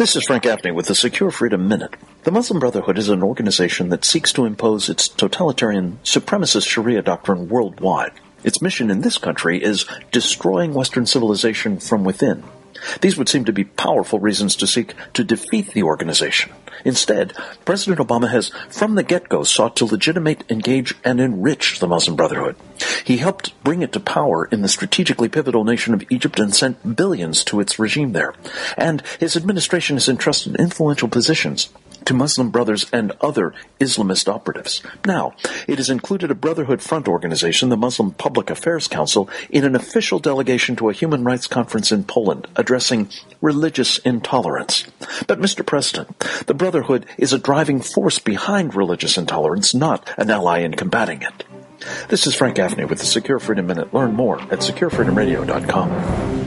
This is Frank Gaffney with the Secure Freedom Minute. The Muslim Brotherhood is an organization that seeks to impose its totalitarian, supremacist Sharia doctrine worldwide. Its mission in this country is destroying Western civilization from within. These would seem to be powerful reasons to seek to defeat the organization. Instead, President Obama has, from the get-go, sought to legitimate, engage, and enrich the Muslim Brotherhood. He helped bring it to power in the strategically pivotal nation of Egypt and sent billions to its regime there. And his administration has entrusted influential positions to Muslim brothers and other Islamist operatives. Now, it has included a Brotherhood Front organization, the Muslim Public Affairs Council, in an official delegation to a human rights conference in Poland addressing religious intolerance. But, Mr. President, the Brotherhood is a driving force behind religious intolerance, not an ally in combating it. This is Frank Gaffney with the Secure Freedom Minute. Learn more at securefreedomradio.com.